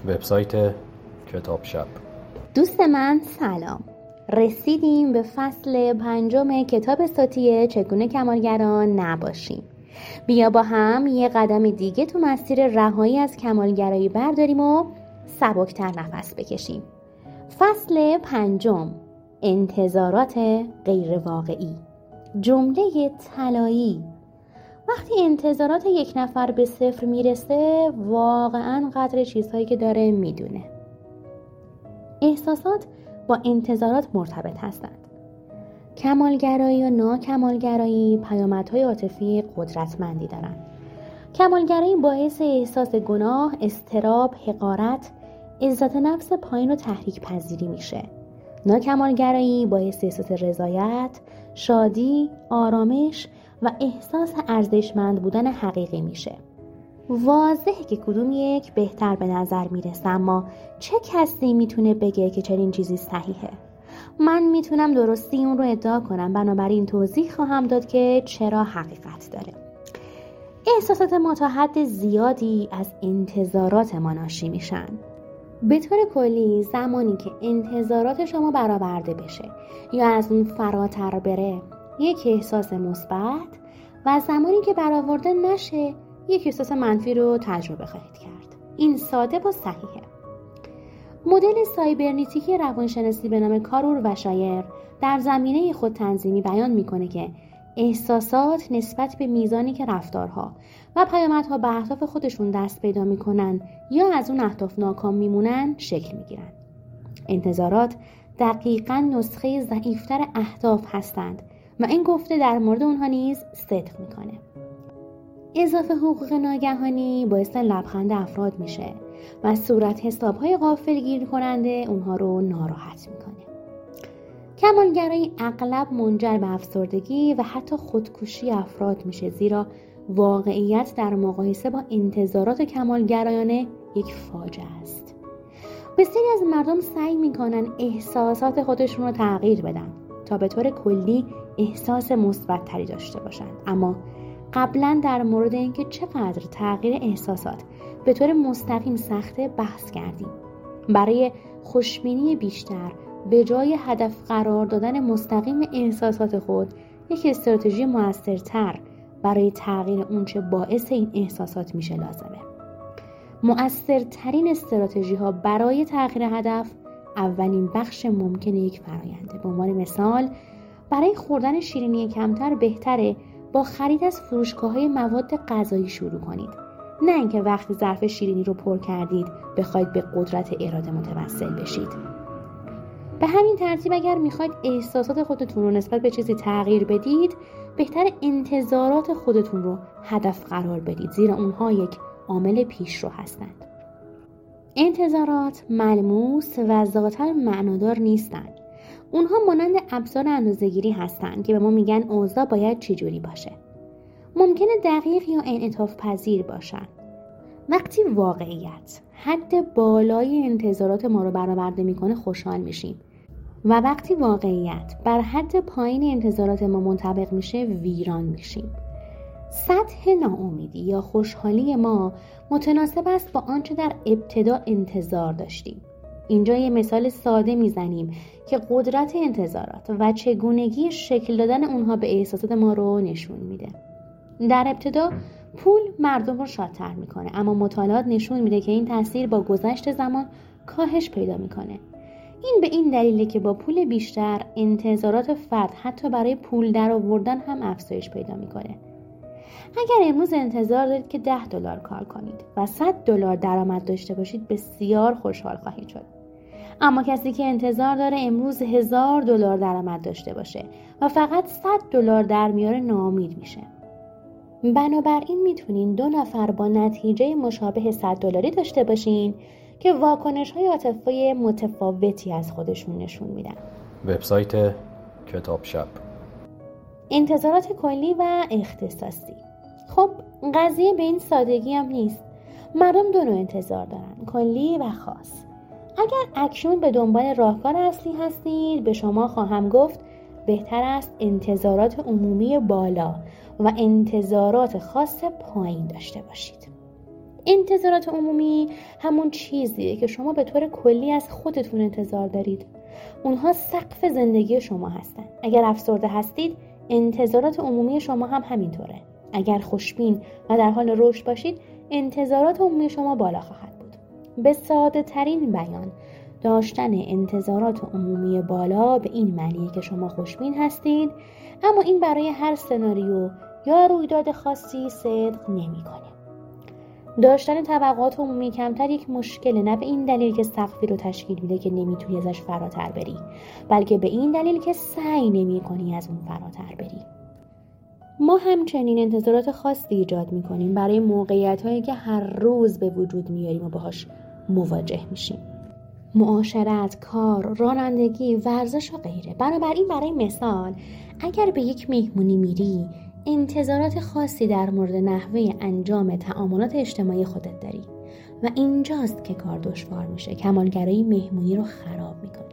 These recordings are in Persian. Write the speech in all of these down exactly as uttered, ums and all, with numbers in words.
وبسایت کتاب شب. دوست من سلام. رسیدیم به فصل پنجم کتاب صوتی چگونه کمالگران نباشیم. بیا با هم یه قدم دیگه تو مسیر رهایی از کمالگرایی برداریم و سبکتر نفس بکشیم. فصل پنجم، انتظارات غیر واقعی. جمله طلایی: وقتی انتظارات یک نفر به صفر میرسه، واقعاً قدر چیزهایی که داره میدونه. احساسات با انتظارات مرتبط هستند. کمالگرایی و ناکمالگرایی پیامدهای عاطفی قدرتمندی دارند. کمالگرایی باعث احساس گناه، اضطراب، حقارت، عزت نفس پایین و تحریک پذیری میشه. ناکمالگرایی باعث احساس رضایت، شادی، آرامش و احساس ارزشمند بودن حقیقی میشه. واضحه که کدوم یک بهتر به نظر میرسه، اما چه کسی میتونه بگه که چنین چیزی صحیحه؟ من میتونم درستی اون رو ادعا کنم، بنابراین توضیح خواهم داد که چرا حقیقت داره. احساسات ما تا حد زیادی از انتظارات ما ناشی میشن. به طور کلی زمانی که انتظارات شما برآورده بشه یا از اون فراتر بره، یک احساس مثبت، و زمانی که برآورده نشه یک احساس منفی رو تجربه خواهید کرد. این ساده و صحیحه. مدل سایبرنتیکی روانشناسی به نام کارور و شایر در زمینه خود تنظیمی بیان میکنه که احساسات نسبت به میزانی که رفتارها و پیامدها به اهداف خودشون دست پیدا میکنن یا از اون اهداف ناکام میمونن شکل میگیرن. انتظارات دقیقاً نسخه ضعیفتر اهداف هستند و این گفته در مورد اونها نیز صدق میکنه. اضافه حقوق ناگهانی باعث لبخند افراد میشه و صورت حسابهای غافلگیر کننده اونها رو ناراحت میکنه. کمالگرایی اغلب منجر به افسردگی و حتی خودکشی افراد میشه، زیرا واقعیت در مقایسه با انتظارات کمالگرایانه یک فاجعه است. بسیاری از مردم سعی میکنن احساسات خودشون رو تغییر بدن تا به طور کلی احساس مثبت‌تری داشته باشند، اما قبلا در مورد اینکه چقدر تغییر احساسات به طور مستقیم سخته بحث کردیم. برای خوشبینی بیشتر به جای هدف قرار دادن مستقیم احساسات خود، یک استراتژی موثرتر برای تغییر اونچه باعث این احساسات میشه لازمه. مؤثرترین استراتژی ها برای تغییر هدف اولین بخش ممکنه یک فراینده. به عنوان مثال، برای خوردن شیرینی کمتر بهتره با خرید از فروشگاه‌های مواد غذایی شروع کنید، نه اینکه وقتی ظرف شیرینی رو پر کردید بخواید به قدرت اراده متوسل بشید. به همین ترتیب اگر میخواید احساسات خودتون رو نسبت به چیزی تغییر بدید، بهتر انتظارات خودتون رو هدف قرار بدید، زیرا اونها یک عامل پیشرو هستند. انتظارات ملموس و ذاتاً معنادار نیستند. اونها مانند ابزار اندازه‌گیری هستند که به ما میگن اوضاع باید چجوری باشه. ممکنه دقیق یا انعطاف پذیر باشن. وقتی واقعیت حد بالای انتظارات ما رو برآورده میکنه خوشحال میشیم و وقتی واقعیت بر حد پایین انتظارات ما منطبق میشه ویران میشیم. سطح ناامیدی یا خوشحالی ما متناسب است با آنچه در ابتدا انتظار داشتیم. اینجا یه مثال ساده میزنیم که قدرت انتظارات و چگونگی شکل دادن اونها به احساسات ما رو نشون میده. در ابتدا پول مردم رو شادتر میکنه، اما مطالعات نشون میده که این تاثیر با گذشت زمان کاهش پیدا میکنه. این به این دلیله که با پول بیشتر انتظارات فرد حتی برای پول درآوردن هم افزایش پیدا میکنه. اگر امروز انتظار دارید که ده دلار کار کنید و صد دلار درآمد داشته باشید، بسیار خوشحال خواهید شد. اما کسی که انتظار داره امروز هزار دلار درآمد داشته باشه و فقط صد دلار در میاره، ناامید میشه. بنابراین میتونین دو نفر با نتیجه مشابه صد دلاری داشته باشین که واکنش‌های عاطفی متفاوتی از خودشون نشون میدن. وبسایت کتاب شب. انتظارات کلی و اختصاصی. خب قضیه به این سادگی هم نیست. مردم دو نوع انتظار دارن، کلی و خاص. اگر اکنون به دنبال راهکار اصلی هستید، به شما خواهم گفت بهتر است انتظارات عمومی بالا و انتظارات خاص پایین داشته باشید. انتظارات عمومی همون چیزیه که شما به طور کلی از خودتون انتظار دارید. اونها سقف زندگی شما هستن. اگر افسرده هستید، انتظارات عمومی شما هم همینطوره. اگر خوشبین و در حال رشد باشید، انتظارات عمومی شما بالا خواهد بود. به ساده ترین بیان، داشتن انتظارات عمومی بالا به این معنیه که شما خوشبین هستید، اما این برای هر سناریو یا رویداد خاصی صدق نمی‌کنه. داشتن توقعات عمومی کمتر یک مشکله، نه به این دلیل که سقفی رو تشکیل میده که نمیتونی ازش فراتر بری، بلکه به این دلیل که سعی نمی‌کنی از اون فراتر بری. ما همچنین انتظارات خاصی ایجاد می‌کنیم برای موقعیت‌هایی که هر روز به وجود میاریم و باهاش مواجه میشیم. معاشرت، کار، رانندگی، ورزش و غیره. بنابراین برای مثال، اگر به یک مهمونی میری، انتظارات خاصی در مورد نحوه انجام تعاملات اجتماعی خودت داری و اینجاست که کار دشوار میشه. کمالگرایی مهمونی رو خراب میکنه.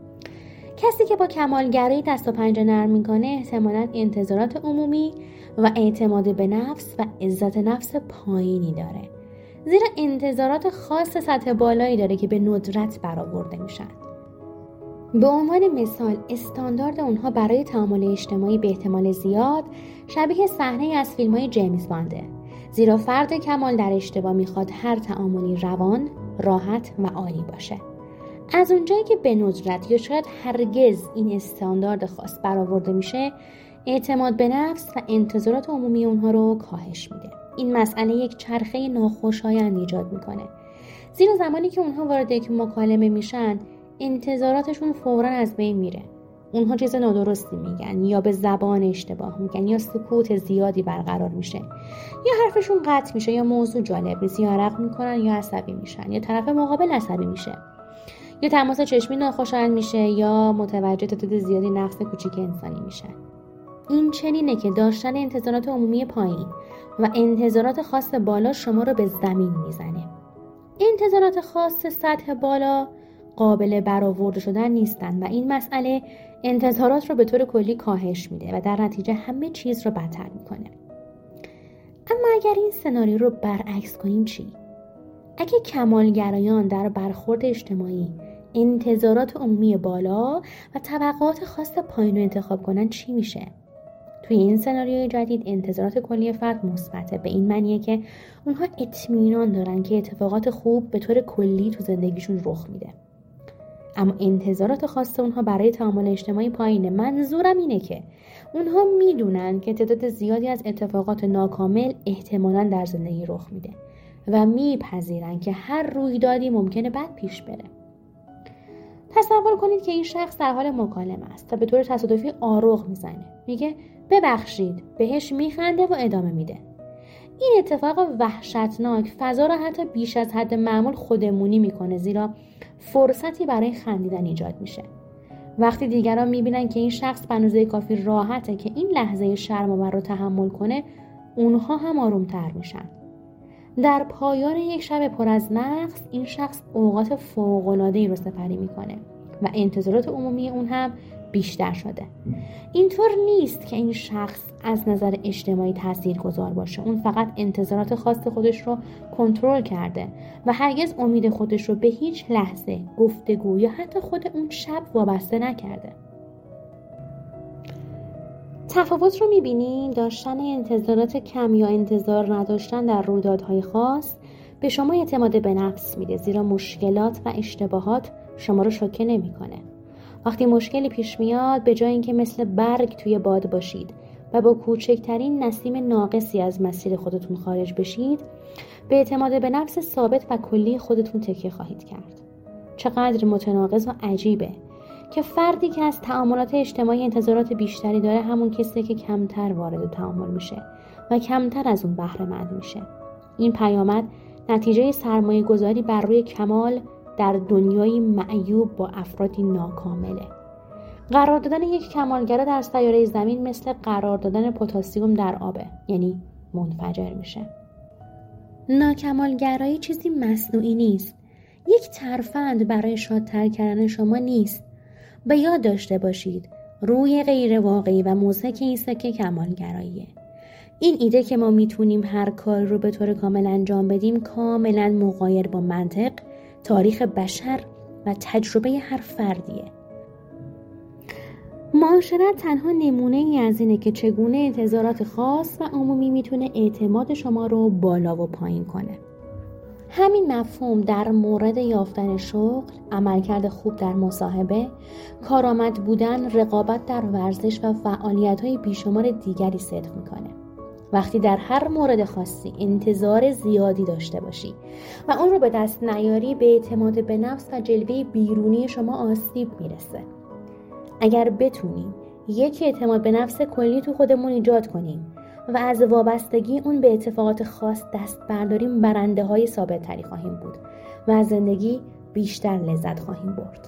کسی که با کمالگرایی دست و پنجه نرم میکنه احتمالاً انتظارات عمومی و اعتماد به نفس و عزت نفس پایینی داره، زیرا انتظارات خاص سطح بالایی داره که به ندرت برآورده میشن. به عنوان مثال، استاندارد اونها برای تعامل اجتماعی به احتمال زیاد شبیه صحنه از فیلم‌های جیمز بانده، زیرا فرد کمال در اشتباه میخواد هر تعاملی روان، راحت و عالی باشه. از اونجایی که به ندرت یا شاید هرگز این استاندارد خاص برآورده میشه، اعتماد به نفس و انتظارات عمومی اونها رو کاهش میده. این مسئله یک چرخه ناخوشایند ایجاد میکنه، زیرا زمانی که اونها وارد یک مکالمه میشن، انتظاراتشون فوراً از بین میره. اونها چیز نادرستی میگن یا به زبان اشتباه میگن یا سکوت زیادی برقرار میشه یا حرفشون قطع میشه یا موضوع جالب نیست یا عرق میکنن یا عصبی میشن یا طرف مقابل عصبی میشه یا تماس چشمی ناخوشایند میشه یا متوجه تعداد زیادی نقص کوچیک انسانی میشن. این چنینه که داشتن انتظارات عمومی پایین و انتظارات خاص بالا شما رو به زمین میزنه. انتظارات خاص سطح بالا قابل برآورده شدن نیستن و این مسئله انتظارات رو به طور کلی کاهش میده و در نتیجه همه چیز رو بدتر میکنه. اما اگر این سناریو رو برعکس کنیم چی؟ اگه کمالگرایان در برخورد اجتماعی انتظارات عمومی بالا و توقعات خاص پایین رو انتخاب کنن چی میشه؟ توی این سناریوی جدید انتظارات کلی فرد مثبته، به این معنیه که اونها اطمینان دارن که اتفاقات خوب به طور کلی تو زندگیشون رخ میده. اما انتظارات خاص اونها برای تعامل اجتماعی پایینه. منظورم اینه که اونها میدونن که تعداد زیادی از اتفاقات ناکامل احتمالاً در زندگی رخ میده و میپذیرن که هر رویدادی ممکنه بد پیش بره. تصور کنید که این شخص در حال مکالمه است و به طور تصادفی آروغ میزنه. میگه ببخشید، بهش میخنده و ادامه میده. این اتفاق وحشتناک فضا را حتی بیش از حد معمول خودمونی میکنه، زیرا فرصتی برای خندیدن ایجاد میشه. وقتی دیگران میبینن که این شخص به اندازه کافی راحته که این لحظه شرم‌آور رو تحمل کنه، اونها هم آرومتر میشن. در پایان یک شب پر از نقص، این شخص اوقات فوق‌العاده‌ای رو سپری میکنه و انتظارات عمومی اون هم بیشتر شده. اینطور نیست که این شخص از نظر اجتماعی تاثیرگذار باشه. اون فقط انتظارات خاص خودش رو کنترل کرده و هرگز امید خودش رو به هیچ لحظه، گفتگو یا حتی خود اون شب وابسته نکرده. تفاوت رو می‌بینید؟ داشتن انتظارات کم یا انتظار نداشتن در رویدادهای خاص به شما اعتماد به نفس میده، زیرا مشکلات و اشتباهات شما رو شوکه نمی‌کنه. وقتی مشکلی پیش میاد، به جای اینکه مثل برگ توی باد باشید و با کوچکترین نسیم ناقصی از مسیر خودتون خارج بشید، به اعتماد به نفس ثابت و کلی خودتون تکیه خواهید کرد. چقدر متناقض و عجیبه که فردی که از تعاملات اجتماعی انتظارات بیشتری داره همون کسیه که کمتر وارد تعامل میشه و کمتر از اون بهره مند میشه. این پیامد نتیجه سرمایه گذاری بر روی کمال در دنیای معیوب با افرادی ناکامله. قرار دادن یک کمالگرا در سیاره زمین مثل قرار دادن پتاسیم در آبه، یعنی منفجر میشه. ناکمالگرایی چیزی مصنوعی نیست. یک ترفند برای شادتر کردن شما نیست. به یاد داشته باشید روی غیر واقعی و مضحک این سکه کمالگراییه. این ایده که ما میتونیم هر کار رو به طور کامل انجام بدیم کاملا مغایر با منطق، تاریخ بشر و تجربه هر فردیه. معاشرت تنها نمونه ای از اینه که چگونه انتظارات خاص و عمومی میتونه اعتماد شما رو بالا و پایین کنه. همین مفهوم در مورد یافتن شغل، عملکرد خوب در مصاحبه، کارآمد بودن، رقابت در ورزش و فعالیت‌های بیشمار دیگری صدق میکنه. وقتی در هر مورد خاصی انتظار زیادی داشته باشی و اون رو به دست نیاری، به اعتماد به نفس و جلوه بیرونی شما آسیب میرسه. اگر بتونیم یک اعتماد به نفس کلی تو خودمون ایجاد کنیم و از وابستگی اون به اتفاقات خاص دست برداریم، برنده های ثابت تری خواهیم بود و از زندگی بیشتر لذت خواهیم برد.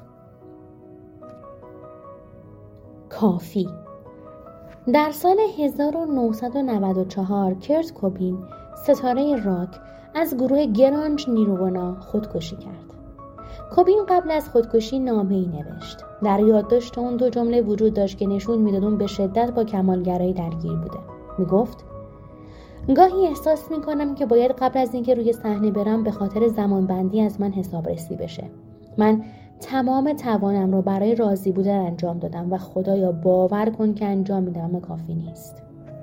کافی. در سال هزار و نهصد و نود و چهار کرت کوبین، ستاره راک، از گروه گرانج نیرووانا خودکشی کرد. کوبین قبل از خودکشی نامه‌ای نوشت. در یادداشت اون دو جمله وجود داشت که نشون میداد اون به شدت با کمالگرایی درگیر بوده. میگفت: گاهی احساس میکنم که باید قبل از اینکه روی صحنه برم به خاطر زمانبندی از من حسابرسی بشه. من تمام توانم رو برای راضی بودن انجام دادم و خدایا باور کن که انجام میدم اما کافی نیست.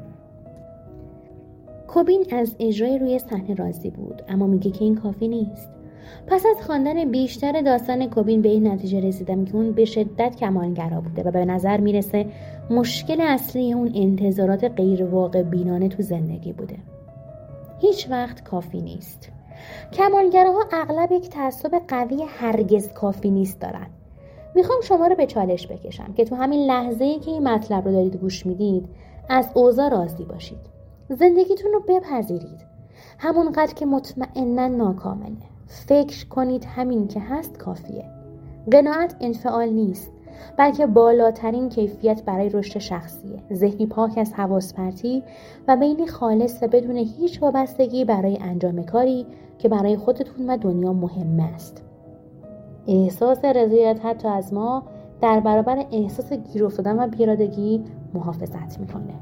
کوبین از اجرای روی صحنه راضی بود، اما میگه که این کافی نیست. پس از خواندن بیشتر داستان کوبین به این نتیجه رسیدم که اون به شدت کمالگرا بوده و به نظر میرسه مشکل اصلی اون انتظارات غیر واقع بینانه تو زندگی بوده. هیچ وقت کافی نیست. کمالگراها اغلب یک تعصب قوی هرگز کافی نیست دارن. میخوام شما رو به چالش بکشم که تو همین لحظه‌ای که این مطلب رو دارید گوش میدید از اوضاع راضی باشید. زندگیتون رو بپذیرید. همونقدر که مطمئناً ناکامله. فکر کنید همین که هست کافیه. قناعت انفعال نیست، بلکه بالاترین کیفیت برای رشد شخصیه. ذهنی پاک از حواس پرتی و میلی خالص و بدون هیچ وابستگی برای انجام کاری که برای خودتون و دنیا مهم است. احساس رضایت حتی از ما در برابر احساس گیر افتادن و بی‌ارادگی محافظت میکنه.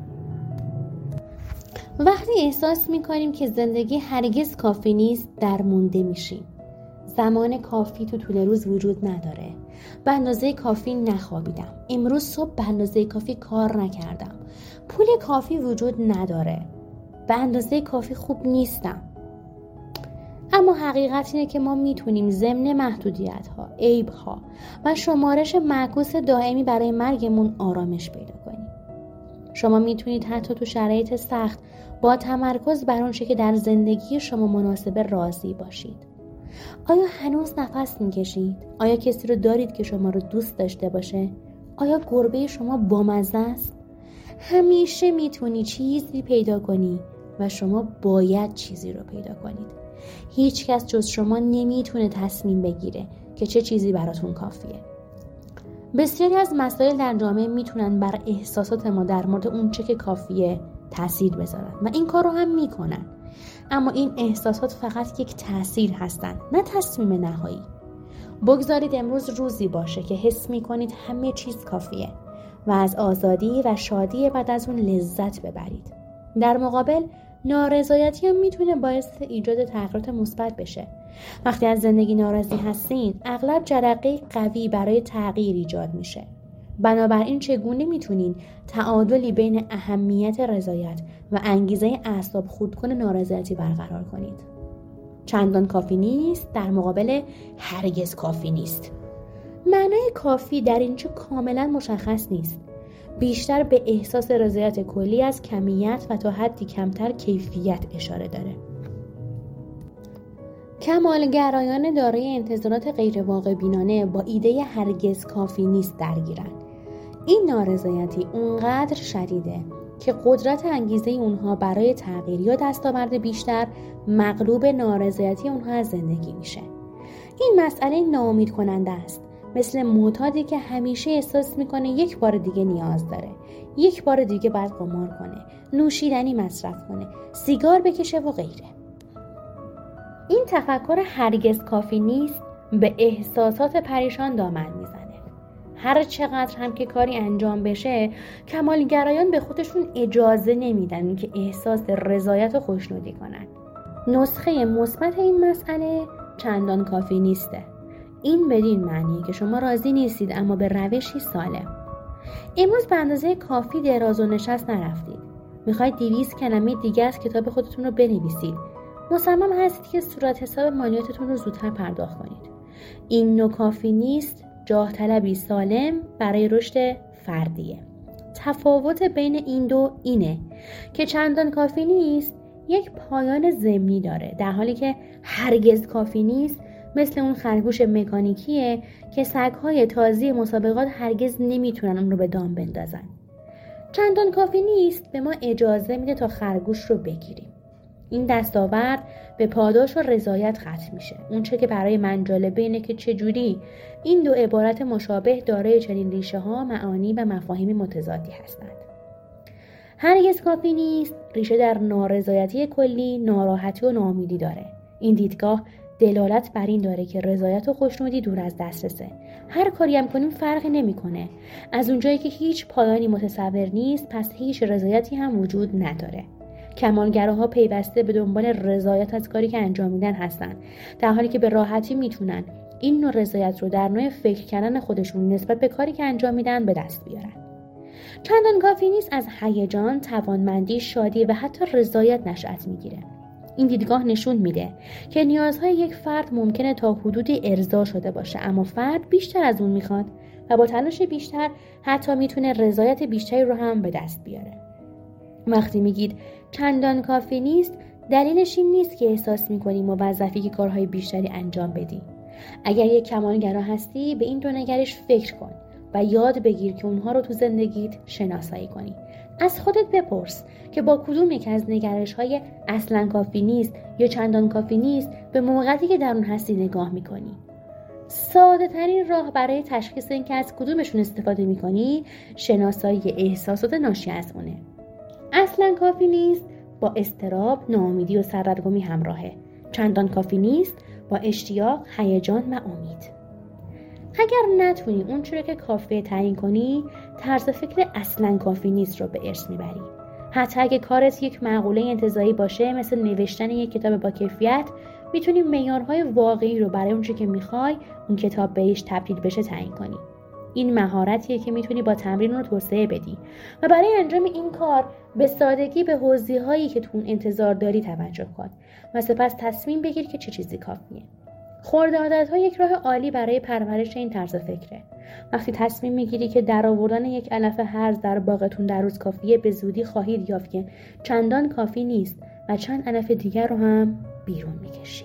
وقتی احساس میکنیم که زندگی هرگز کافی نیست، درمونده میشیم. زمان کافی تو طول روز وجود نداره. به اندازه کافی نخوابیدم. امروز صبح به اندازه کافی کار نکردم. پول کافی وجود نداره. به اندازه کافی خوب نیستم. اما حقیقت اینه که ما میتونیم ضمن محدودیت ها، عیب ها و شمارش معکوس دائمی برای مرگمون آرامش پیدا کنیم. شما میتونید حتی تو شرایط سخت با تمرکز بر اون چه که در زندگی شما مناسبه راضی باشید. آیا هنوز نفس میکشید؟ آیا کسی رو دارید که شما رو دوست داشته باشه؟ آیا گربه شما بامزه است؟ همیشه میتونی چیزی پیدا کنی و شما باید چیزی رو پیدا کنید. هیچ کس جز شما نمیتونه تصمیم بگیره که چه چیزی براتون کافیه. بسیاری از مسائل در جامعه میتونن بر احساسات ما در مورد اون چه که کافیه تأثیر بذارن و این کار رو هم میکنن. اما این احساسات فقط یک تأثیر هستن، نه تصمیم نهایی. بگذارید امروز روزی باشه که حس میکنید همه چیز کافیه و از آزادی و شادی بعد از اون لذت ببرید. در مقابل نارضایتی هم میتونه باعث ایجاد تغییرات مثبت بشه. وقتی از زندگی ناراضی هستین، اغلب جرقه قوی برای تغییر ایجاد میشه. بنابراین چگونه میتونین تعادلی بین اهمیت رضایت و انگیزه اعصاب خردکن نارضایتی برقرار کنید؟ چندان کافی نیست در مقابل هرگز کافی نیست. معنای کافی در اینجا کاملا مشخص نیست. بیشتر به احساس رضایت کلی از کمیت و تا حدی کمتر کیفیت اشاره داره. کمالگرایان دارای انتظارات غیر واقع بینانه با ایده هرگز کافی نیست درگیرن. این نارضایتی اونقدر شدیده که قدرت انگیزه اونها برای تغییر یا دستاورد بیشتر مغلوب نارضایتی اونها از زندگی میشه. این مسئله ناامید کننده است. مثل معتادی که همیشه احساس میکنه یک بار دیگه نیاز داره، یک بار دیگه باید قمار کنه، نوشیدنی مصرف کنه، سیگار بکشه و غیره. این تفکر هرگز کافی نیست به احساسات پریشان دامن میزنه. هر چقدر هم که کاری انجام بشه، کمالگرایان به خودشون اجازه نمیدن که احساس رضایت و خوشنودی کنن. نسخه مثبت این مسئله چندان کافی نیسته. این بدین معنیه که شما راضی نیستید اما به روشی سالم. امروز به اندازه کافی دراز و نشست نرفتید. میخواید دویست کلمه دیگه از کتاب خودتون رو بنویسید. مصمم هستید که صورت حساب مالیاتتون رو زودتر پرداخت کنید. این نوع کافی نیست، جاه طلبی سالم برای رشد فردیه. تفاوت بین این دو اینه که چندان کافی نیست یک پایان ضمنی داره، در حالی که هرگز کافی نیست مثل اون خرگوش مکانیکیه که سگ‌های تازی مسابقات هرگز نمیتونن اون رو به دام بندازن. چندان کافی نیست به ما اجازه میده تا خرگوش رو بگیریم. این دستاورد به پاداش و رضایت ختم میشه. اون چه که برای من جالبه اینه که چجوری این دو عبارت مشابه دارای چنین ریشه ها، معانی و مفاهیم متضادی هستند. هرگز کافی نیست ریشه در نارضایتی کلی، ناراحتی و ناامیدی داره. این دیدگاه دلالت بر این داره که رضایت و خوشنودی دور از دسترسه. هر کاری هم کنیم فرقی نمیکنه. از اونجایی که هیچ پایانی متصور نیست، پس هیچ رضایتی هم وجود نداره. کمالگراها پیوسته به دنبال رضایت از کاری که انجام میدن هستن، در حالی که به راحتی میتونن این نوع رضایت رو در نوع فکر کردن خودشون نسبت به کاری که انجام میدن به دست بیارن. چندان کافی نیست از هیجان، توانمندی، شادی و حتی رضایت نشأت میگیره. این دیدگاه نشون میده که نیازهای یک فرد ممکنه تا حدودی ارضا شده باشه، اما فرد بیشتر از اون میخواد و با تلاش بیشتر حتی میتونه رضایت بیشتری رو هم به دست بیاره. وقتی میگید چندان کافی نیست، دلیلش این نیست که احساس میکنی موظفی که کارهای بیشتری انجام بدی. اگر یک کمالگرا هستی، به این دو نگرش فکر کن و یاد بگیر که اونها رو تو زندگیت شناسایی کنی. از خودت بپرس که با کدوم یک از نگرش‌های اصلاً کافی نیست یا چندان کافی نیست به موقعیتی که در اون هستی نگاه میکنی. ساده ترین راه برای تشخیص این که از کدومشون استفاده میکنی، شناسایی احساسات ناشی از اونه. اصلاً کافی نیست با اضطراب، ناامیدی و سردرگمی همراهه. چندان کافی نیست با اشتیاق، هیجان و امید. اگر نتونی اون چیزی که کافیه تعیین کنی، طرز فکر اصلاً کافی نیست رو به ارث میبری. حتی اگه کارت یک مقوله انتزاعی باشه، مثل نوشتن یک کتاب با کیفیت، میتونی معیارهای واقعی رو برای اون چیزی که میخوای اون کتاب بهش تبدیل بشه تعیین کنی. این مهارتیه که میتونی با تمرین رو توسعه بدی و برای انجام این کار به سادگی به حوزه‌هایی که تو اون انتظار داری توجه کن و سپس تصمیم بگیر که چه چیزی کافیه. خرد عادت‌ها یک راه عالی برای پرورش این طرز فکره. وقتی تصمیم میگیری که درآوردن یک علف هرز در باغتون در روز کافیه، به زودی خواهید یافت که چندان کافی نیست و چند علف دیگر رو هم بیرون میکشی.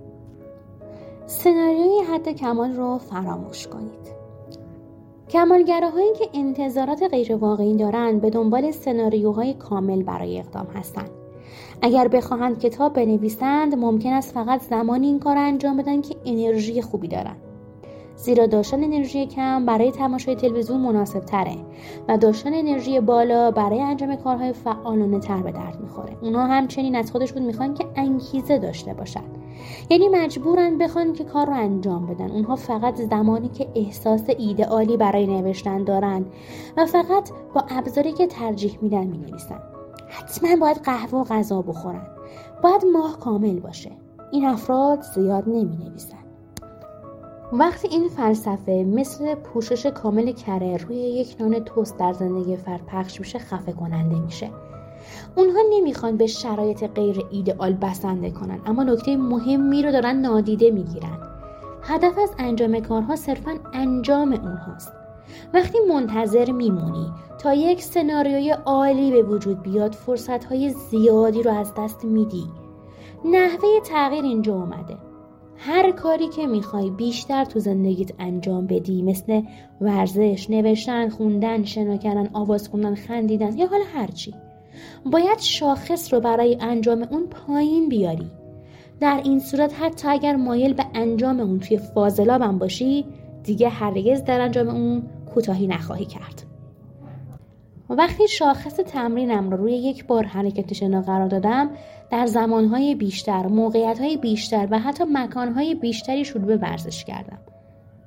سناریوی حد کمال رو فراموش کنید. کمالگراهایی که انتظارات غیر واقعی دارند به دنبال سناریوهای کامل برای اقدام هستند. اگر بخواهند کتاب بنویسند، ممکن است فقط زمانی این کار انجام بدن که انرژی خوبی دارن. زیرا داشتن انرژی کم برای تماشای تلویزیون مناسب تره و داشتن انرژی بالا برای انجام کارهای فعالانه تر به درد میخوره. اونا همچنین از خودشون میخوان که انگیزه داشته باشن. یعنی مجبورن بخوان که کار رو انجام بدن. اونها فقط زمانی که احساس ایدئالی برای نوشتن دارن و فقط با ابزاری که ترجیح میدن مینویسن. حتما باید قهوه و غذا بخورن. باید ماه کامل باشه. این افراد زیاد نمی نویسن. وقتی این فلسفه مثل پوشش کامل کره روی یک نان توست در زندگی فرد پخش میشه، خفه کننده میشه. اونها نمیخوان به شرایط غیر ایدئال بسنده کنن، اما نکته مهمی رو دارن نادیده میگیرن. هدف از انجام کارها صرفاً انجام اونهاست. وقتی منتظر میمونی تا یک سناریوی عالی به وجود بیاد، فرصتهای زیادی رو از دست میدی. نحوه تغییر اینجا اومده. هر کاری که میخوای بیشتر تو زندگیت انجام بدی، مثل ورزش، نوشتن، خوندن، شنا کردن، آواز خوندن، خندیدن یا حالا هرچی، باید شاخص رو برای انجام اون پایین بیاری. در این صورت حتی اگر مایل به انجام اون توی فاضلاب هم باشی، دیگه هرگز در انجام اون کوتاهی نخواهی کرد. وقتی شاخص تمرینم رو روی یک بار حرکت شنا قرار دادم، در زمانهای بیشتر، موقعیتهای بیشتر و حتی مکانهای بیشتری شروع به ورزش کردم.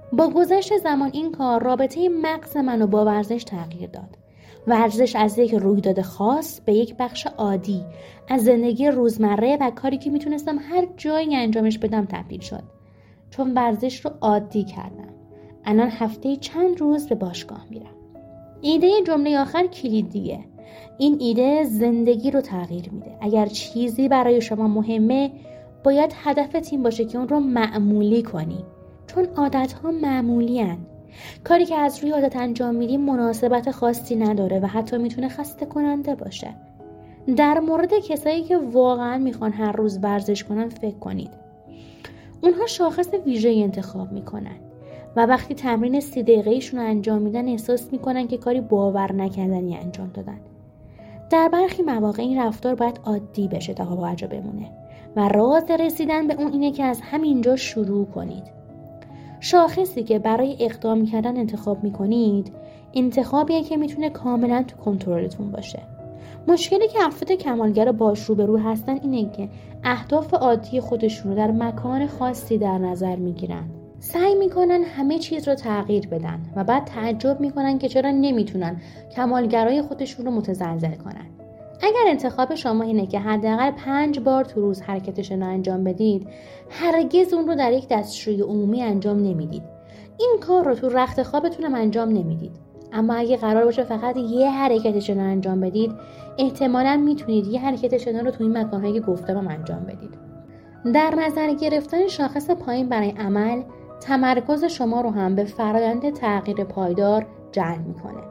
با گذشت زمان این کار رابطه مغز منو با ورزش تغییر داد. ورزش از یک رویداد خاص به یک بخش عادی از زندگی روزمره و کاری که میتونستم هر جایی انجامش بدم تبدیل شد. چون ورزش رو عادی کردم. الان هفته چند روز به باشگاه میرم. ایده جمله آخر کلیدیه. این ایده زندگی رو تغییر میده. اگر چیزی برای شما مهمه، باید هدفت این باشه که اون رو معمولی کنی. چون عادت‌ها معمولی هن. کاری که از روی عادت انجام میدی مناسبت خاصی نداره و حتی میتونه خسته کننده باشه. در مورد کسایی که واقعا میخوان هر روز ورزش کنن فکر کنید. اونها شاخص ویژه انتخاب میکنن و وقتی تمرین سی دقیقه‌ایشون رو انجام میدن احساس میکنن که کاری باور نکردنی انجام دادن. در برخی مواقع این رفتار باید عادی بشه تا با جا بمونه و راز رسیدن به اون اینه که از همینجا شروع کنید. شاخصی که برای اقدام کردن انتخاب میکنید انتخابیه که میتونه کاملا تو کنترلتون باشه. مشکلی که افراد کمالگر باش روبرو هستن اینه که اهداف عادی خودشون رو در مکان خاصی در نظر میگیرن. سعی میکنن همه چیز رو تغییر بدن و بعد تعجب میکنن که چرا نمیتونن کمالگرای خودشون رو متزلزل کنن. اگر انتخاب شما اینه که حداقل پنج بار تو روز حرکتشون رو انجام بدید، هرگز اون رو در یک دستشوی عمومی انجام نمیدید. این کار رو تو رخت خوابتون هم انجام نمیدید. اما اگه قرار باشه فقط یه حرکتشون رو انجام بدید، احتمالاً میتونید یه حرکتشون رو تو این مکان‌هایی که گفتم هم انجام بدید. در نظر گرفتن شاخص پایین برای عمل، تمرکز شما رو هم به فرآیند تغییر پایدار جلب میکنه.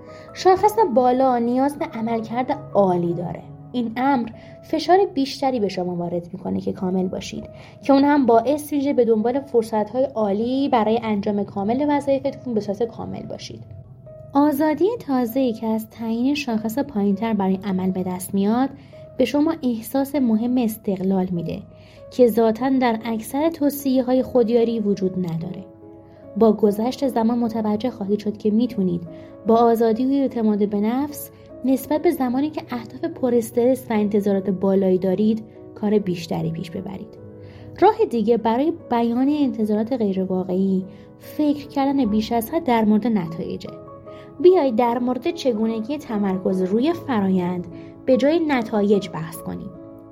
شاخص بالا نیاز به عملکرد عالی داره. این امر فشار بیشتری به شما وارد میکنه که کامل باشید، که اون هم باعث میشه به دنبال فرصت‌های عالی برای انجام کامل وظایفتون به صورت کامل باشید. آزادی تازه‌ای که از تعیین شاخص پایین‌تر برای عمل به دست میاد، به شما احساس مهم استقلال میده که ذاتاً در اکثر توصیه‌های خودیاری وجود نداره. با گذشت زمان متوجه خواهید شد که میتونید با آزادی و اعتماد به نفس نسبت به زمانی که اهداف پر استرس و انتظارات بالایی دارید کار بیشتری پیش ببرید. راه دیگه برای بیان انتظارات غیر واقعی فکر کردن بیش از حد در مورد نتایجه. بیایید در مورد چگونگی تمرکز روی فرایند به جای نتایج بحث کنیم.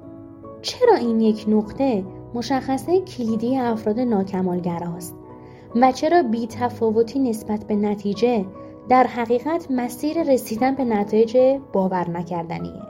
چرا این یک نقطه مشخصه کلیدی افراد ناکمالگراست و چرا بی‌تفاوتی نسبت به نتیجه در حقیقت مسیر رسیدن به نتایج باور نکردنیه؟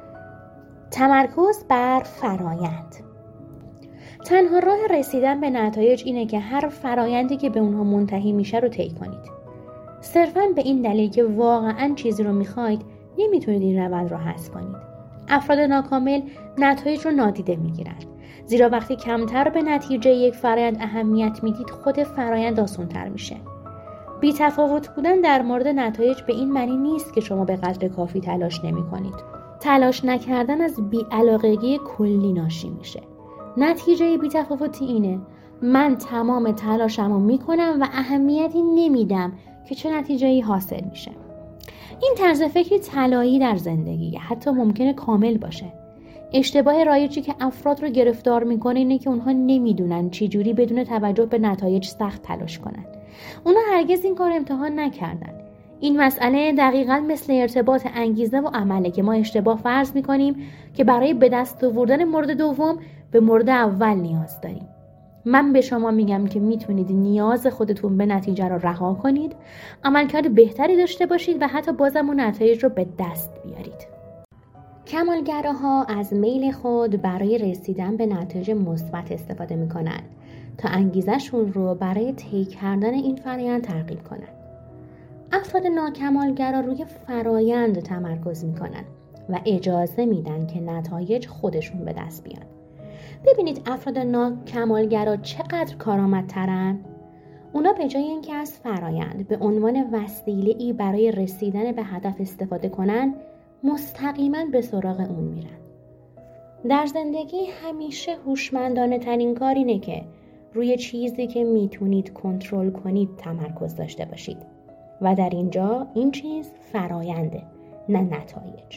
تمرکز بر فرایند. تنها راه رسیدن به نتایج اینه که هر فرایندی که به اونها منتهی میشه رو طی کنید. صرفاً به این دلیل که واقعاً چیزی رو میخواید نمیتونید این روند رو حذف کنید. افراد ناکامل نتایج رو نادیده میگیرند، زیرا وقتی کمتر به نتیجه یک فرایند اهمیت میدید خود فرایند آسان‌تر میشه. بی تفاوت بودن در مورد نتایج به این معنی نیست که شما به قدر کافی تلاش نمی کنید. تلاش نکردن از بی‌علاقگی کلی ناشی میشه. نتیجه بی تفاوتی اینه: من تمام تلاشمو میکنم و اهمیتی نمیدم که چه نتیجه‌ای حاصل میشه. این طرز فکری طلایی در زندگی حتی ممکنه کامل باشه. اشتباه رایجی که افراد رو گرفتار میکنه اینه که اونها نمیدونن چی جوری بدون توجه به نتایج سخت تلاش کنن. اونها هرگز این کار امتحان نکردن. این مسئله دقیقاً مثل ارتباط انگیزه و عمله که ما اشتباه فرض میکنیم که برای به دست آوردن مورد دوم به مورد اول نیاز داریم. من به شما میگم که میتونید نیاز خودتون به نتیجه رو رها کنید، عملکرد بهتری داشته باشید و حتی بازم اون نتایج رو به دست بیارید. کمالگراها از میل خود برای رسیدن به نتایج مثبت استفاده میکنند تا انگیزشون رو برای طی کردن این فرایند ترغیب کنند. افراد ناکمالگرا روی فرایند تمرکز میکنن و اجازه میدن که نتایج خودشون به دست بیان. ببینید افراد ناکمالگرا چقدر کارآمدترن. اونا به جای اینکه از فرایند به عنوان وسیله‌ای برای رسیدن به هدف استفاده کنن، مستقیما به سراغ اون میرن. در زندگی همیشه هوشمندانه ترین کار اینه که روی چیزی که میتونید کنترل کنید تمرکز داشته باشید و در اینجا این چیز فراینده، نه نتایج.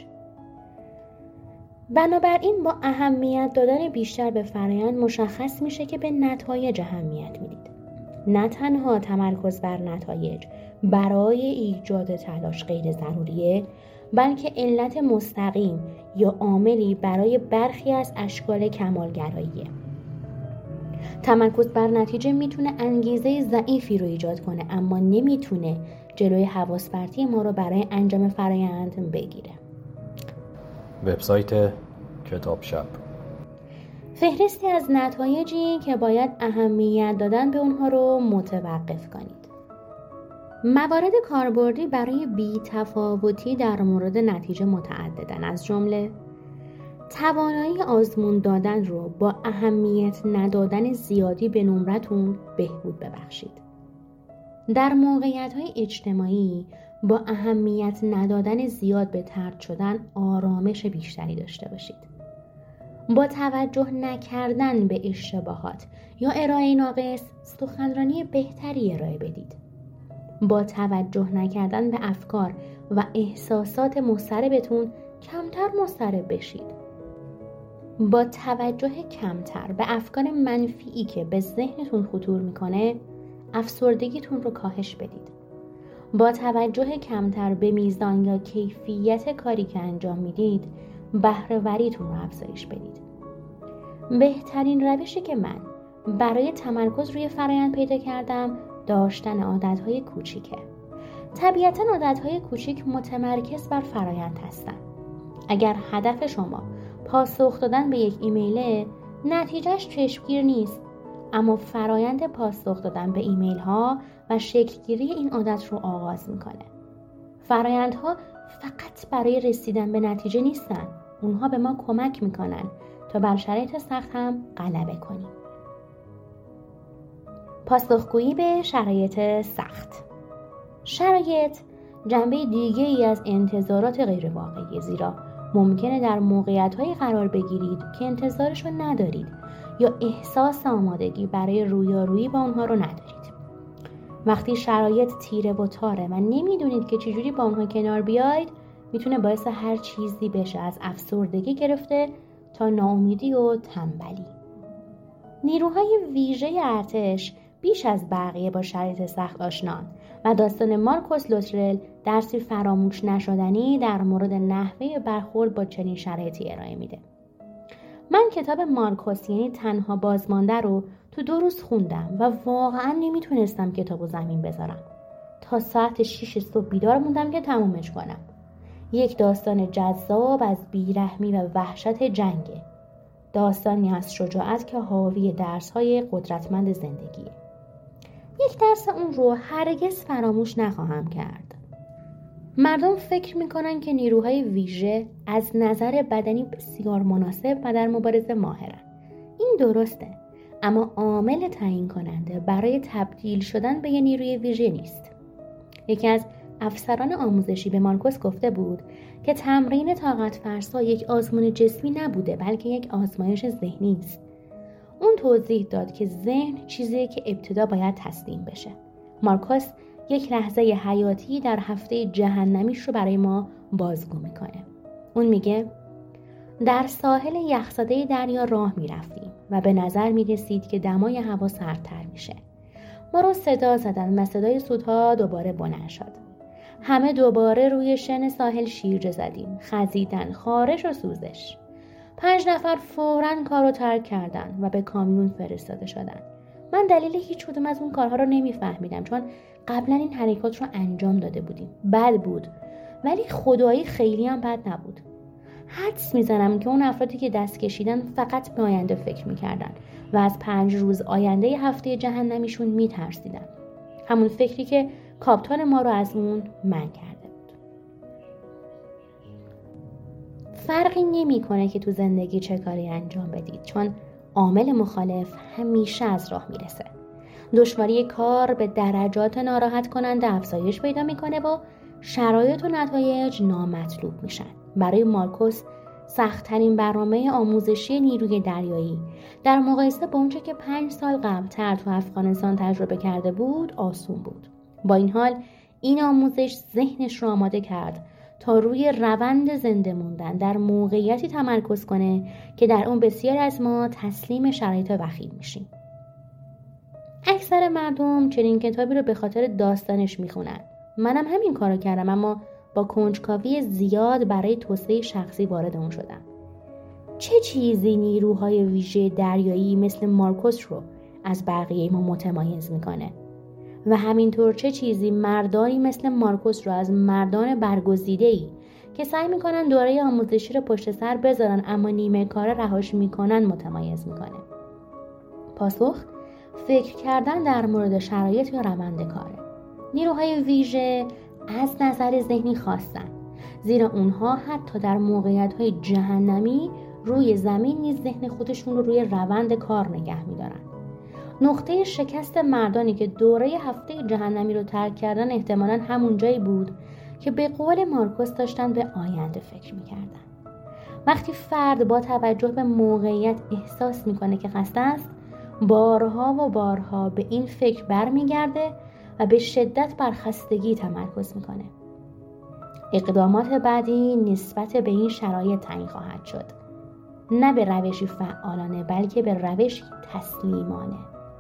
بنابراین با اهمیت دادن بیشتر به فرایند مشخص میشه که به نتایج اهمیت میدید. نه تنها تمرکز بر نتایج برای ایجاد تلاش غیر ضروریه، بلکه علت مستقیم یا عاملی برای برخی از اشکال کمالگراییه. تمرکز بر نتیجه میتونه انگیزه ضعیفی رو ایجاد کنه، اما نمیتونه جلوی حواس پرتی ما رو برای انجام فرایند بگیره. وبسایت کتاب شب. فهرستی از نتایجی که باید اهمیت دادن به اونها رو متوقف کنید. موارد کاربردی برای بی‌تفاوتی در مورد نتیجه متعددن، از جمله توانایی آزمون دادن رو با اهمیت ندادن زیادی به نمرتون بهبود ببخشید. در موقعیت‌های اجتماعی با اهمیت ندادن زیاد به طرد شدن آرامش بیشتری داشته باشید. با توجه نکردن به اشتباهات یا ارائه ناقص سخنرانی بهتری ارائه بدید. با توجه نکردن به افکار و احساسات مضطربتون کمتر مضطرب بشید. با توجه کمتر به افکار منفی که به ذهنتون خطور میکنه افسردگیتون رو کاهش بدید. با توجه کمتر به میزان یا کیفیت کاری که انجام میدید بهره وریتون رو افزایش بدید. بهترین روشی که من برای تمرکز روی فرایند پیدا کردم داشتن عادتهای کوچیکه. طبیعتاً عادتهای کوچیک متمرکز بر فرایند هستن. اگر هدف شما پاسخ دادن به یک ایمیله، نتیجهش چشمگیر نیست، اما فرایند پاسخ دادن به ایمیل ها و شکلگیری این عادت رو آغاز میکنه. فرایندها فقط برای رسیدن به نتیجه نیستن، اونها به ما کمک میکنن تا بر شرایط سخت هم غلبه کنیم. پاسخگویی به شرایط سخت. شرایط جنبه دیگه ای از انتظارات غیر واقعی، زیرا ممکنه در موقعیت‌های قرار بگیرید که انتظارش رو ندارید یا احساس آمادگی برای رویارویی با اونها رو ندارید. وقتی شرایط تیره و تاره و نمیدونید که چجوری با اونها کنار بیاید، میتونه باعث هر چیزی بشه، از افسردگی گرفته تا ناامیدی و تنبلی. نیروهای ویژه ارتش بیش از بقیه با شرایط سخت آشنان و داستان مارکوس لوترل درسی فراموش نشدنی در مورد نحوه برخورد با چنین شرایطی ارائه میده. من کتاب مارکوس یعنی تنها بازمانده رو تو دو روز خوندم و واقعا نمیتونستم کتابو زمین بذارم. تا ساعت شیش صبح بیدار موندم که تمومش کنم. یک داستان جذاب از بیرحمی و وحشت جنگه. داستانی از شجاعت که حاوی درس‌های قدرتمند زندگیه. یک درس اون رو هرگز فراموش نخواهم کرد. مردم فکر میکنن که نیروهای ویژه از نظر بدنی بسیار مناسب و در مبارزه ماهرن. این درسته، اما عامل تعیین کننده برای تبدیل شدن به یه نیروی ویژه نیست. یکی از افسران آموزشی به مارکوس گفته بود که تمرین طاقت فرسا یک آزمون جسمی نبوده، بلکه یک آزمایش ذهنی است. اون توضیح داد که ذهن چیزیه که ابتدا باید تسلیم بشه. مارکوس یک لحظه حیاتی در هفته جهنمیش رو برای ما بازگو میکنه. اون میگه در ساحل یخزده دریا راه میرفتیم و به نظر میرسید که دمای هوا سردتر میشه. ما رو صدا زدن و صدای سودها دوباره بلند شد. همه دوباره روی شن ساحل شیرجه زدیم، خزیدن، خارش و سوزش. پنج نفر فوراً کارو ترک کردن و به کامیون فرستاده شدن. من دلیل هیچ کدوم از اون کارها رو نمیفهمیدم، چون قبلا این حرکات رو انجام داده بودیم. بد بود، ولی خدایی خیلی هم بد نبود. حدس میزنم که اون افرادی که دست کشیدن فقط به آینده فکر میکردن و از پنج روز آینده هفته جهنمیشون میترسیدن. همون فکری که کاپتان ما رو از اون منع کرده بود. فرقی نمیکنه که تو زندگی چه کاری انجام بدید، چون عامل مخالف همیشه از راه میرسه. دشواری کار به درجات ناراحت کننده افزایش پیدا میکنه و شرایط و نتایج نامطلوب میشن. برای مارکوس سخت‌ترین برنامه آموزشی نیروی دریایی در مقایسه با اونچه که پنج سال قبل‌تر تو افغانستان تجربه کرده بود آسون بود. با این حال این آموزش ذهنش رو آماده کرد تا روی روند زنده موندن در موقعیتی تمرکز کنه که در اون بسیار از ما تسلیم شرایط وخیم میشیم. اکثر مردم چنین کتابی رو به خاطر داستانش میخونن. منم همین کارو کردم، اما با کنجکاوی زیاد برای توسعه شخصی وارد اون شدم. چه چیزی نیروهای ویژه دریایی مثل مارکوس رو از بقیه ما متمایز میکنه؟ و همینطور چه چیزی مردانی مثل مارکوس رو از مردان برگزیده‌ای که سعی میکنن دوره آموزشی رو پشت سر بذارن اما نیمه کار رهاش میکنن متمایز میکنه؟ پاسخ فکر کردن در مورد شرایط یا روند کاره. نیروهای ویژه از نظر ذهنی خواستن، زیرا اونها حتی در موقعیت‌های جهنمی روی زمین نیز ذهن خودشون رو روی روند کار نگه می‌دارن. نقطه شکست مردانی که دوره هفته جهنمی رو ترک کردن احتمالاً همون جایی بود که به قول مارکوس داشتن به آینده فکر می‌کردن. وقتی فرد با توجه به موقعیت احساس می‌کنه که خسته است، بارها و بارها به این فکر برمیگرده و به شدت بر خستگی تمرکز میکنه. اقدامات بعدی نسبت به این شرایط تعیین خواهد شد، نه به روشی فعالانه بلکه به روشی تسلیمانه.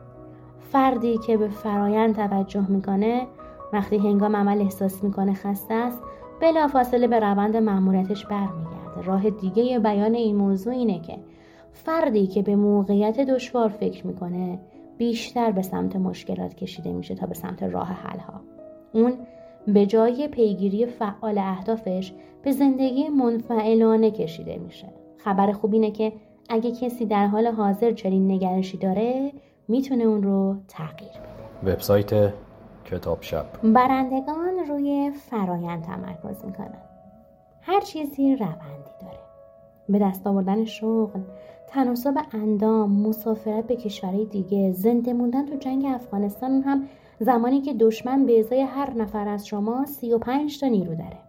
فردی که به فرایند توجه میکنه وقتی هنگام عمل احساس میکنه خسته است، بلافاصله به روند مأموریتش برمیگرده. راه دیگه بیان این موضوع اینه که فردی که به موقعیت دشوار فکر میکنه بیشتر به سمت مشکلات کشیده میشه تا به سمت راه حل‌ها. اون به جای پیگیری فعال اهدافش به زندگی منفعلانه کشیده میشه. خبر خوب اینه که اگه کسی در حال حاضر چنین نگرشی داره میتونه اون رو تغییر بده. وبسایت کتاب شب. برندگان روی فرایند تمرکز میکنن. هر چیزی روندی داره. به دست آوردن شغل، تناسب اندام، مسافرت به کشورهای دیگه، زنده موندن تو جنگ افغانستان هم زمانی که دشمن به ازای هر نفر از شما سی و پنج تا نیرو داره.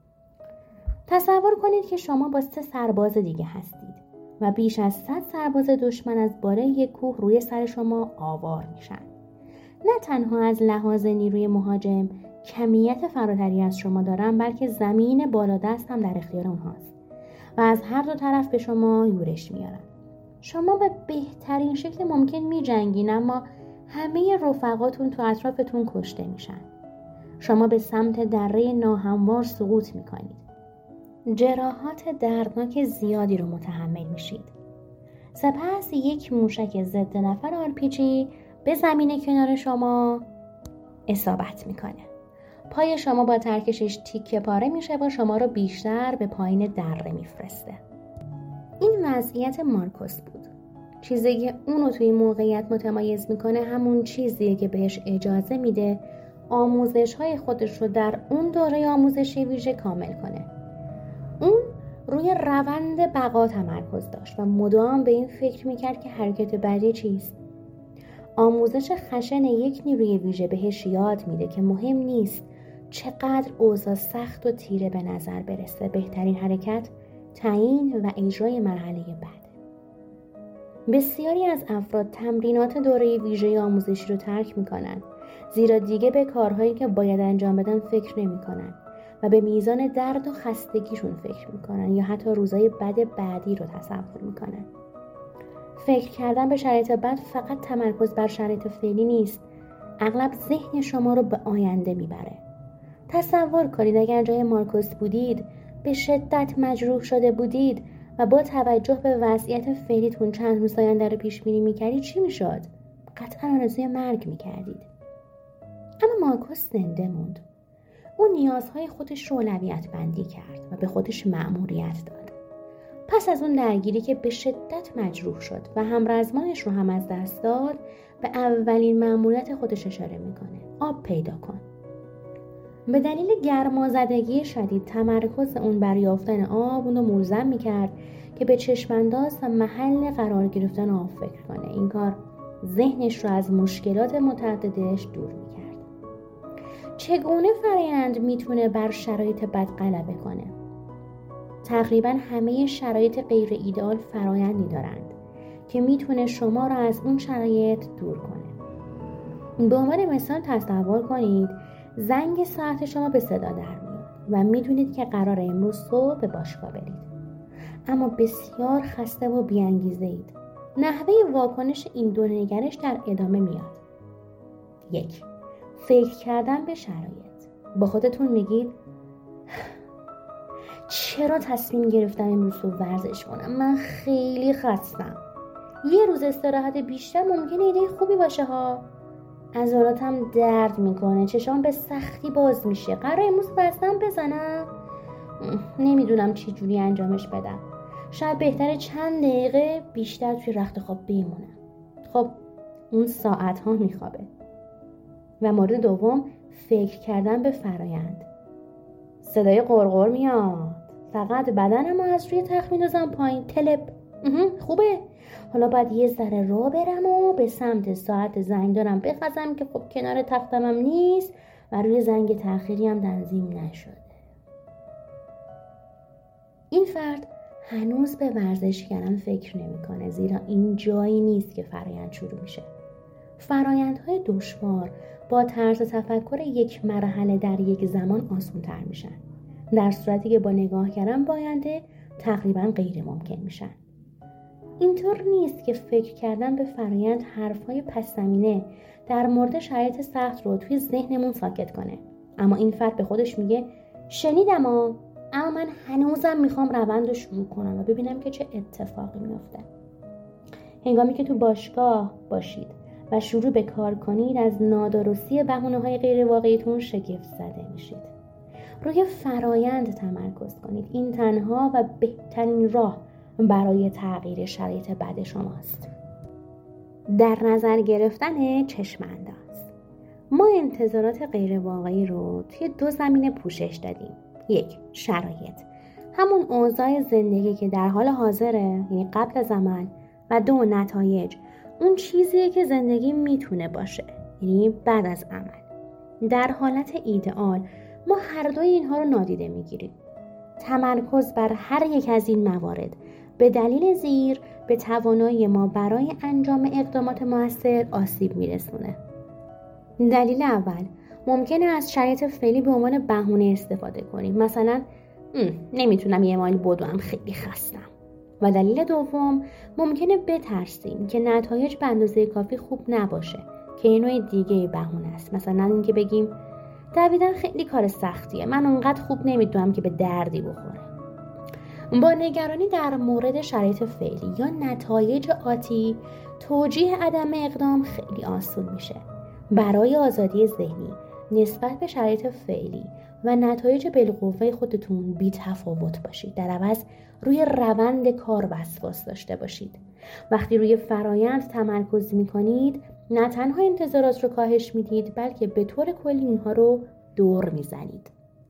تصور کنید که شما با سه سرباز دیگه هستید و بیش از صد سرباز دشمن از بالای یک کوه روی سر شما آوار میشن. نه تنها از لحاظ نیروی مهاجم کمیت فراتری از شما دارن، بلکه زمین بالادست هم در اختیار اونهاست و از هر دو طرف به شما یورش میارن. شما به بهترین شکل ممکن میجنگین، اما همه رفقاتون تو اطرافتون کشته میشن. شما به سمت دره ناهموار سقوط میکنید. جراحات دردناک زیادی رو متحمل میشید. سپس یک موشک ضد نفر آر پی جی به زمین کنار شما اصابت میکنه. پای شما با ترکشش تیکه پاره میشه و شما رو بیشتر به پایین دره میفرسته. این وضعیت مارکوس بود. چیزی که اونو توی موقعیت متمایز میکنه همون چیزیه که بهش اجازه میده آموزش های خودش رو در اون دوره آموزشی ویژه کامل کنه. اون روی روند بقا تمرکز داشت و مدام به این فکر میکرد که حرکت بعدی چیست. آموزش خشن یک نیروی ویژه بهش یاد میده که مهم نیست چقدر اوضاع سخت و تیره به نظر برسه، بهترین حرکت تعیین و اجرای مرحله بعد. بسیاری از افراد تمرینات دوره ویژه آموزشی رو ترک میکنن، زیرا دیگه به کارهایی که باید انجام بدن فکر نمیکنن و به میزان درد و خستگیشون فکر میکنن یا حتی روزای بد بعدی رو تصور میکنن. فکر کردن به شرایط بد فقط تمرکز بر شرایط فعلی نیست، اغلب ذهن شما رو به آینده میبره. تصور کنید اگر جای مارکوس بودید، به شدت مجروح شده بودید و با توجه به وضعیت فعلیتون چند روز آینده رو پیش بینی میکردید، چی میشد؟ قطعا آرزوی مرگ میکردید. اما مارکوس زنده موند. اون نیازهای خودش رو اولویت بندی کرد و به خودش مأموریت داد. پس از اون درگیری که به شدت مجروح شد و همرزمانش رو هم از دست داد، به اولین مأموریت خودش اشاره میکنه: آب پیدا کن. به دلیل گرمازدگی شدید تمرکز اون بر یافتن آب اون رو ملزم میکرد که به چشمانداز و محل قرار گرفتن آب فکر کنه. این کار ذهنش رو از مشکلات متعددش دور میکرد. چگونه فرآیند میتونه بر شرایط بد غلبه کنه؟ تقریبا همه شرایط غیر ایدئال فرآیندی دارند که میتونه شما را از اون شرایط دور کنه. به عنوان مثال تصور کنید زنگ ساعت شما به صدا در میاد و میدونید که قراره امروز صبح به باشگاه برید، اما بسیار خسته و بی‌انگیزه اید. نحوه واکنش این دو نگرش در ادامه میاد: یک، فکر کردن به شرایط. با خودتون میگید چرا تصمیم گرفتم امروز رو ورزش کنم؟ من خیلی خستم. یه روز استراحت بیشتر ممکنه ایده خوبی باشه ها. عضلاتم درد میکنه، چشام به سختی باز میشه. قراره امروز بستم بزنم؟ نمیدونم چی جوری انجامش بدم. شاید بهتره چند دقیقه بیشتر توی رخت خواب بمونم. خب اون ساعت ها میخوابه. و مورد دوم، فکر کردن به فرایند. صدای قرقر میاد، فقط بدنم رو از روی تخت میندازم پایین. تلپ خوبه، حالا باید یه ذره راه برم و به سمت ساعت زنگ دارم بخزم که خب کنار تختم هم نیست و روی زنگ تأخیری هم تنظیم نشده. این فرد هنوز به ورزش کردن فکر نمی‌کنه، زیرا این جایی نیست که فرایند شروع میشه. فرایندهای دشوار با طرز تفکر یک مرحله در یک زمان آسان‌تر میشن، در صورتی که با نگاه کردن به آینده تقریبا غیر ممکن میشن. اینطور نیست که فکر کردن به فرایند حرفهای پس زمینه در مورد شرایط سخت رو توی ذهنمون ساکت کنه، اما این فرد به خودش میگه شنیدم ها، اما من هنوزم میخوام روند رو شروع کنم و ببینم که چه اتفاقی میفته. هنگامی که تو باشگاه باشید و شروع به کار کنید، از نادرستی بهونه‌های غیر واقعیتون شگفت زده میشید. روی فرایند تمرکز کنید. این تنها و بهترین راه برای تغییر شرایط بد شماست. در نظر گرفتن چشم انداز. ما انتظارات غیر واقعی رو توی دو زمینه پوشش دادیم. یک، شرایط، همون اوضاع زندگی که در حال حاضره، یعنی قبل از عمل، و دو، نتایج، اون چیزیه که زندگی میتونه باشه، یعنی بعد از عمل. در حالت ایدئال ما هر دوی اینها رو نادیده میگیریم. تمرکز بر هر یک از این موارد به دلیل زیر به توانایی ما برای انجام اقدامات مؤثر آسیب میرسونه. دلیل اول، ممکنه از شرایط فعلی به عنوان بهونه استفاده کنیم، مثلا نمیتونم یه مایل بدوم، خیلی خستم. و دلیل دوم، ممکنه بترسیم که نتایج به اندازه کافی خوب نباشه، که این نوع دیگه بهونه است. مثلا اینکه بگیم دویدن خیلی کار سختیه، من اونقدر خوب نمیدونم که به دردی بخوره. با نگرانی در مورد شرایط فعلی یا نتایج آتی، توجیه عدم اقدام خیلی آسون میشه. برای آزادی ذهنی نسبت به شرایط فعلی و نتایج بالقوه خودتون بی تفاوت باشید. در عوض روی روند کار وسواس داشته باشید. وقتی روی فرایند تمرکز میکنید، نه تنها انتظارات رو کاهش میدید، بلکه به طور کلی اونها رو دور میزنید.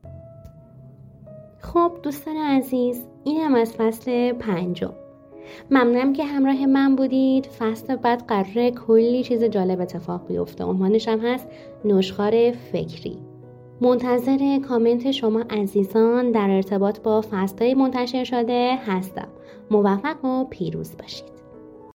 خب دوستان عزیز، این هم از فصل پنجم. ممنونم که همراه من بودید. فصل بعد قراره کلی چیز جالب اتفاق بیفته. عنوانش هم هست نشخوار فکری. منتظر کامنت شما عزیزان در ارتباط با فصل‌های منتشر شده هستم. موفق و پیروز باشید.